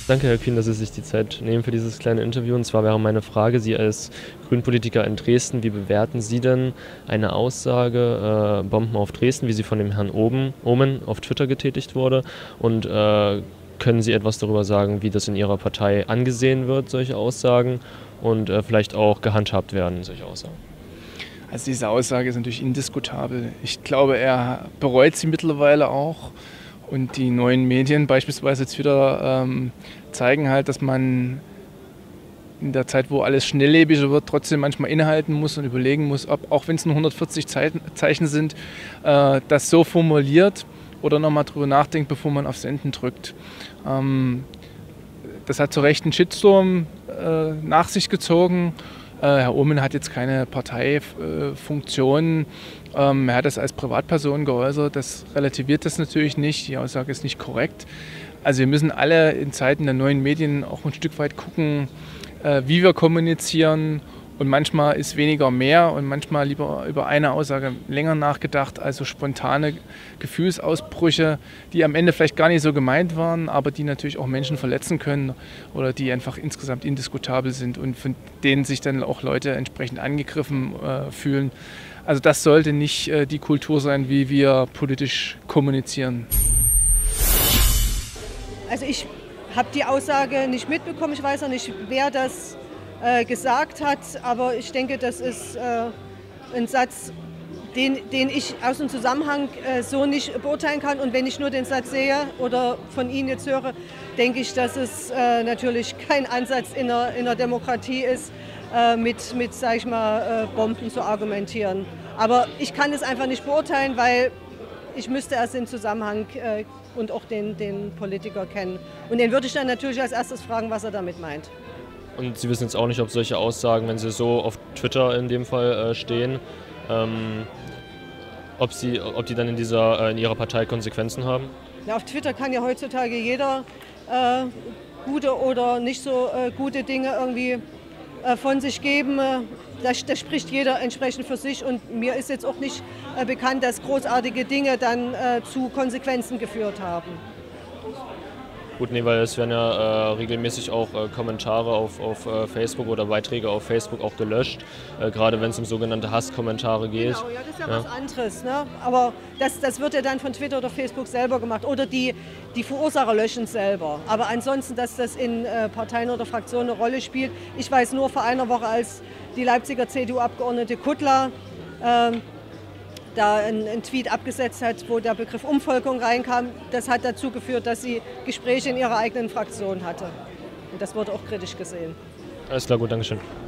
Danke, Herr Kühn, dass Sie sich die Zeit nehmen für dieses kleine Interview. Und zwar wäre meine Frage, Sie als Grünpolitiker in Dresden, wie bewerten Sie denn eine Aussage, Bomben auf Dresden, wie sie von dem Herrn Omen auf Twitter getätigt wurde? Und können Sie etwas darüber sagen, wie das in Ihrer Partei angesehen wird, solche Aussagen, und vielleicht auch gehandhabt werden, solche Aussagen? Also diese Aussage ist natürlich indiskutabel. Ich glaube, er bereut sie mittlerweile auch. Und die neuen Medien, beispielsweise Twitter, zeigen halt, dass man in der Zeit, wo alles schnelllebiger wird, trotzdem manchmal innehalten muss und überlegen muss, ob, auch wenn es nur 140 Zeichen sind, das so formuliert oder nochmal drüber nachdenkt, bevor man auf Senden drückt. Das hat zu Recht einen Shitstorm nach sich gezogen. Herr Omen hat jetzt keine Parteifunktion. Er hat das als Privatperson geäußert. Das relativiert das natürlich nicht. Die Aussage ist nicht korrekt. Also wir müssen alle in Zeiten der neuen Medien auch ein Stück weit gucken, wie wir kommunizieren. Und manchmal ist weniger mehr und manchmal lieber über eine Aussage länger nachgedacht, also spontane Gefühlsausbrüche, die am Ende vielleicht gar nicht so gemeint waren, aber die natürlich auch Menschen verletzen können oder die einfach insgesamt indiskutabel sind und von denen sich dann auch Leute entsprechend angegriffen fühlen. Also das sollte nicht die Kultur sein, wie wir politisch kommunizieren. Also ich habe die Aussage nicht mitbekommen, ich weiß auch nicht, wer das gesagt hat, aber ich denke, das ist ein Satz, den ich aus dem Zusammenhang so nicht beurteilen kann. Und wenn ich nur den Satz sehe oder von Ihnen jetzt höre, denke ich, dass es natürlich kein Ansatz in einer Demokratie ist, mit sag ich mal, Bomben zu argumentieren. Aber ich kann es einfach nicht beurteilen, weil ich müsste erst den Zusammenhang und auch den Politiker kennen. Und den würde ich dann natürlich als erstes fragen, was er damit meint. Und Sie wissen jetzt auch nicht, ob solche Aussagen, wenn sie so auf Twitter in dem Fall stehen, ob die dann in Ihrer Partei Konsequenzen haben? Ja, auf Twitter kann ja heutzutage jeder gute oder nicht so gute Dinge irgendwie von sich geben. Da spricht jeder entsprechend für sich und mir ist jetzt auch nicht bekannt, dass großartige Dinge dann zu Konsequenzen geführt haben. Gut, nee, weil es werden ja regelmäßig auch Kommentare auf Facebook oder Beiträge auf Facebook auch gelöscht, gerade wenn es um sogenannte Hasskommentare geht. Genau, ja, das ist ja was anderes, ne? Aber das wird ja dann von Twitter oder Facebook selber gemacht oder die Verursacher löschen selber. Aber ansonsten, dass das in Parteien oder Fraktionen eine Rolle spielt, ich weiß nur vor einer Woche, als die Leipziger CDU-Abgeordnete Kuttler da einen Tweet abgesetzt hat, wo der Begriff Umvolkung reinkam. Das hat dazu geführt, dass sie Gespräche in ihrer eigenen Fraktion hatte. Und das wurde auch kritisch gesehen. Alles klar, gut, Dankeschön.